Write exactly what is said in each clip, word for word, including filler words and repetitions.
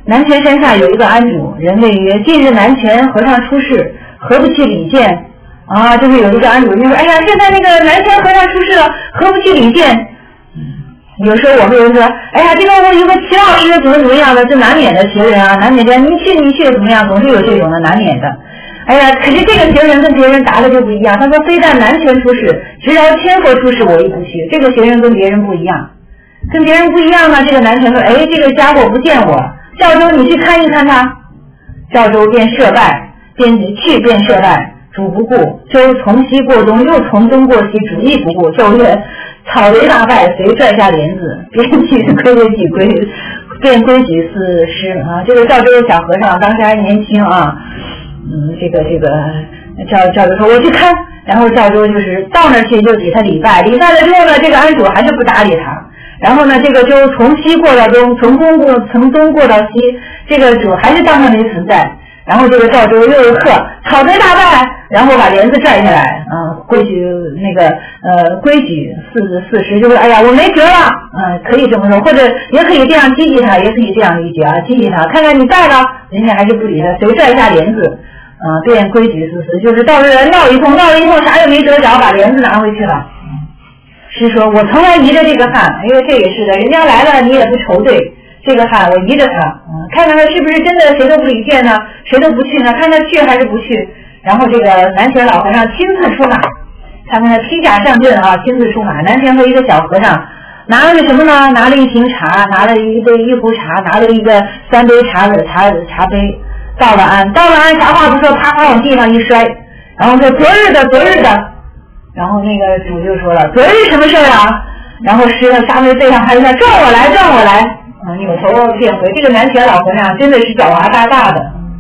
南泉山下有一个庵主，人谓曰：近日南泉和尚出世，何不去礼见？啊，就是有一个庵主就说：哎呀，现在那个南泉和尚出世了，何不去礼见？有时候我们有人说：哎呀，这个我有个齐老师怎么怎么样的，这难免的学人啊，难免的，你去你去怎么样，总是有这种的，难免的。哎呀，可是这个学人跟别人答的就不一样，他说非但南泉出世，直饶千佛出世我亦不去。这个学人跟别人不一样，跟别人不一样呢。这个南泉说：哎，这个家伙不见我，赵州你去看一看他。赵州便设拜，便去便设拜，主不顾。周从西过东，又从东过西，主亦不顾。周曰：草为大拜，随拽下帘子，便去归为己归，便归己四师啊。这个赵州的小和尚当时还年轻啊。嗯，这个这个赵赵州说我去看，然后赵州就是到那儿去就给他礼拜，礼拜了之后呢，这个庵主还是不搭理他。然后呢，这个州从西过到东，从东过从东过到西，这个主还是当他没存在。然后这个赵州又喝草贼大拜，然后把帘子拽下来啊，规矩那个呃规矩四四十就是哎呀我没辙了，嗯、呃、可以这么说，或者也可以这样激励他，也可以这样理解啊，激励他，看看你带了，人家还是不理他，谁拽下帘子。啊，便规矩四十，就是到这闹一通，闹了一通，啥也没得着，把帘子拿回去了。是说，我从来依着这个汉，哎呦，这也是的，人家来了你也不愁对，这个汉我依着他，嗯，看看他是不是真的谁都不理见呢，谁都不去呢，看他去还是不去。然后这个南泉老和尚亲自出马，他们披甲上阵啊，亲自出马。南泉和一个小和尚拿了个什么呢？拿了一瓶茶，拿了一杯一壶茶，拿了一个三杯茶的茶茶杯。到了庵，到了庵，啥话不说，啪啪往地上一摔，然后说昨日的，昨日的，然后那个主就说了，昨日什么事啊？然后师的沙妹背上还在撞我来，撞我来，啊，扭头便回。这个南泉老和尚真的是狡猾大大的。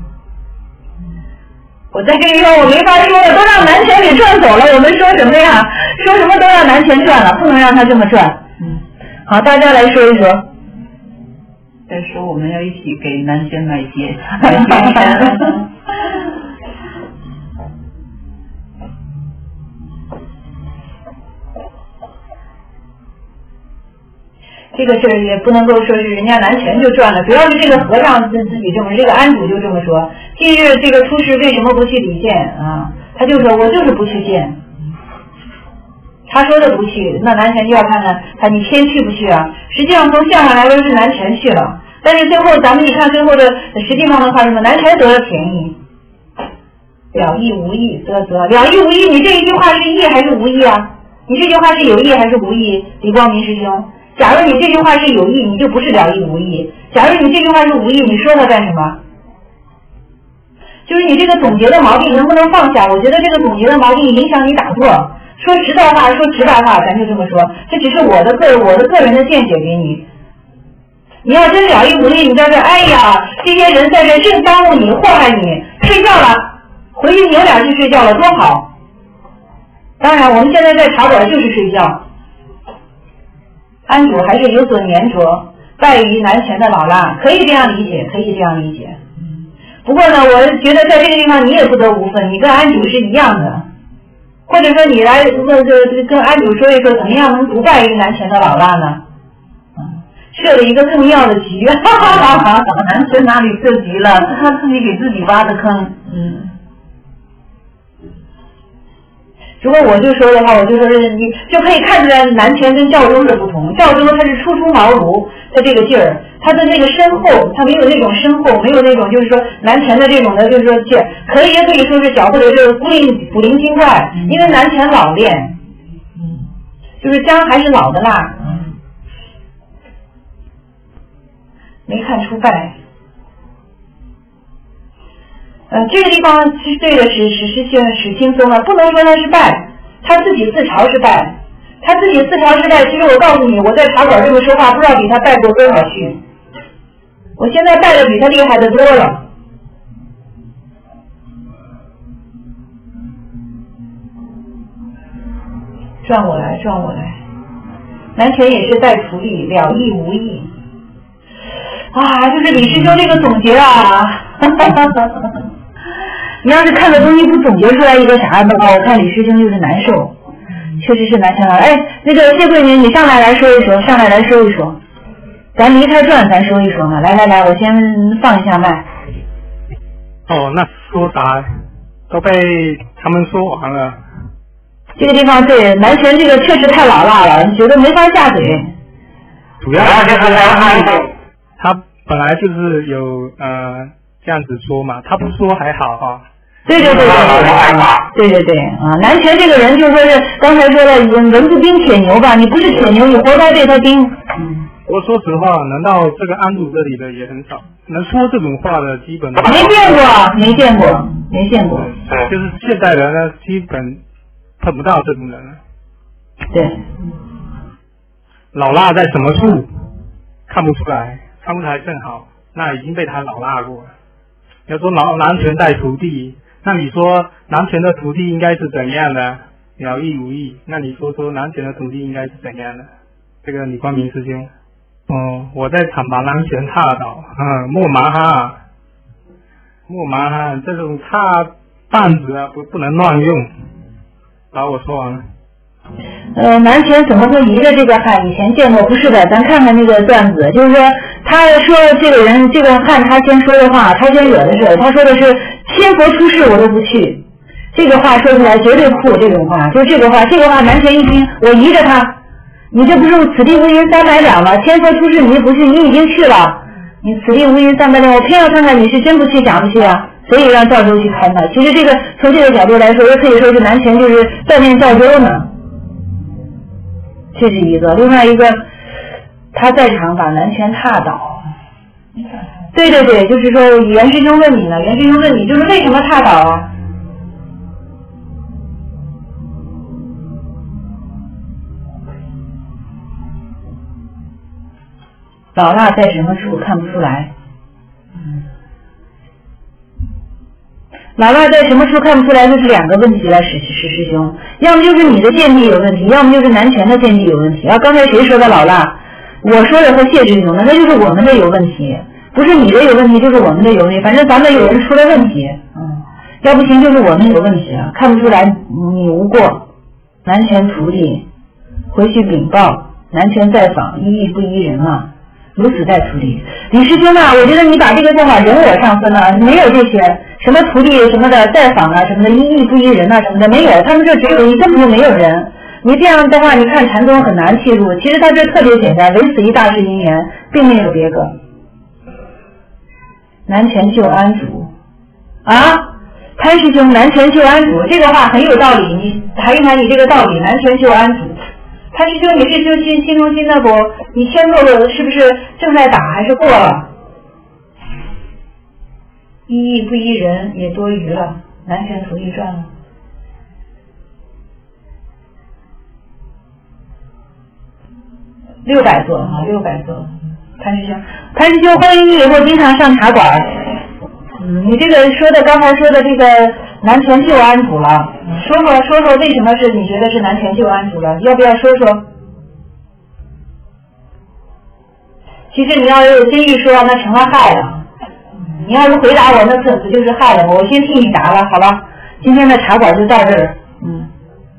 我在这个地方我没法说了，都让南泉给赚走了，我们说什么呀？说什么都让南泉赚了，不能让他这么赚。嗯，好，大家来说一说。 再说我们要一起给南泉买鞋，买鞋这个事儿也不能够说是人家南泉就赚了，主要是这个和尚自自己这么，这个庵主就这么说。近日这个出事为什么不去礼见啊？他就说我就是不去见。他说的不去，那南泉就要看看他你偏去不去啊？实际上从相上来说是南泉去了，但是最后咱们一看最后的实际上的话，什么南泉得了便宜，了义无义得得了义无义，你这一句话是义还是无义啊？你这句话是有义还是无义？李光明师兄，假如你这句话是有义，你就不是了义无义；假如你这句话是无义，你说它干什么？就是你这个总结的毛病能不能放下？我觉得这个总结的毛病影响你打坐。说实在话，说直白话，咱就这么说，这只是我的个我的个人的见解给你。你要真了义无义，你在这哎呀，这些人在这正耽误你，祸害你，睡觉了，回去扭脸去睡觉了，多好。当然，我们现在在茶馆就是睡觉。庵主还是有所粘着，拜于南泉的老衲，可以这样理解，可以这样理解。不过呢，我觉得在这个地方你也不得无分，你跟庵主是一样的。或者说你来问跟跟庵主说一说，怎么样能不拜于南泉的老衲呢？嗯，设了一个更妙的局，哈哈哈哈！ 南泉哪里设局了？是他自己给自己挖的坑。 嗯。如果我就说的话，我就说是你就可以看出来南泉跟赵州的不同。赵州他是初出茅庐的这个劲儿，他的那个深厚，他没有那种深厚，没有那种就是说南泉的这种的，就是说劲儿，可以也可以说是搅和的这个古灵古灵精怪，因为南泉老练，嗯，就是姜还是老的辣，嗯，没看出败。呃，这个地方是对的，史史师兄史轻松了，不能说他是拜，他自己自嘲是拜，他自己自嘲是拜。其实我告诉你，我在茶馆这么说话，不知道比他拜过多少去。我现在拜的比他厉害的多了。转我来，转我来。南泉也是拜徒弟，了义无义。啊，就是李师兄这个总结啊。你要是看的东西不总结出来一个啥的话，我看李师兄就是难受，确实是难受。哎，那个谢桂明，你上来来说一说，上来来说一说。 咱离开传，咱说一说嘛。来来来，我先放一下麦。 哦，那说啥都被他们说完了。 这个地方对南拳这个确实太老辣了，觉得没法下嘴。 主要就是他本来就是有呃这样子说嘛，他不说还好哈。 对对对对对对对啊！南拳这个人就说是刚才说了，人不兵铁牛吧？你不是铁牛，你活该被他盯。嗯。 我说实话，难道这个安主这里的也很少？能说这种话的基本没见过，没见过，没见过。 就是现代人呢，基本碰不到这种人了。 对。 老辣在什么处？看不出来，看不出来正好，那已经被他老辣过了。要说南南拳带徒弟，那你说南拳的徒弟应该是怎样的？了义无义。那你说说南拳的徒弟应该是怎样的？这个李光明师兄。哦，我在场把南拳踏倒，嗯，莫麻哈，莫麻哈，这种踏棒子啊，不不能乱用。把我说完了。 呃，南拳怎么会移着这个汉？以前见过，不是的，咱看看那个段子，就是说他说这个人这个汉他先说的话，他先惹的事，他说的是千佛出世我都不去，这个话说出来绝对酷，这种话就这个话，这个话南拳一听，我移着他，你这不是此地无银三百两吗？千佛出世你不去，你已经去了，你此地无银三百两，我偏要看看你是真不去假不去啊，所以让赵州去看他。其实这个从这个角度来说，也可以说是南拳就是锻炼赵州呢。这是一个，另外一个，他在场把南拳踏倒。对对对，就是说袁师兄问你呢，袁师兄问你就是为什么踏倒啊？老辣在什么处看不出来？嗯，老辣在什么处看不出来？就是两个问题了，史史师兄，要么就是你的剑技有问题，要么就是南拳的剑技有问题。啊，刚才谁说的老辣？我说的和谢师兄的，那就是我们的有问题，不是你的有问题，就是我们的有问题。反正咱们有人出了问题，嗯，要不行就是我们有问题啊，看不出来你无过。南拳徒弟回去禀报，南拳在访，一义不依人啊。如此待徒弟，李师兄啊，我觉得你把这个做法人我上分了，没有这些什么徒弟什么的在访啊什么的，一义不依人啊什么的没有，他们这只有一，根本就没有人。你这样的话，你看禅宗很难切入，其实他这特别简单，唯此一大事因缘，并没有别个。南拳救安主啊，潘师兄，南拳救安主这个话很有道理，你谈一谈你这个道理，南拳救安主。潘师兄，你这就新新中心那不，你签过的是不是正在打还是过了？一义不依人也多余了，南拳徒弟赚了。六百座啊，六百座。潘师兄，潘师兄，欢迎你以后经常上茶馆。嗯，你这个说的刚才说的这个南拳救安主了，说说说说为什么是你觉得是南拳救安主了？要不要说说？其实你要是真一说，那成了害了。你要是回答我，那可不就是害了我？我先替你答了，好了，今天的茶馆就到这儿。嗯。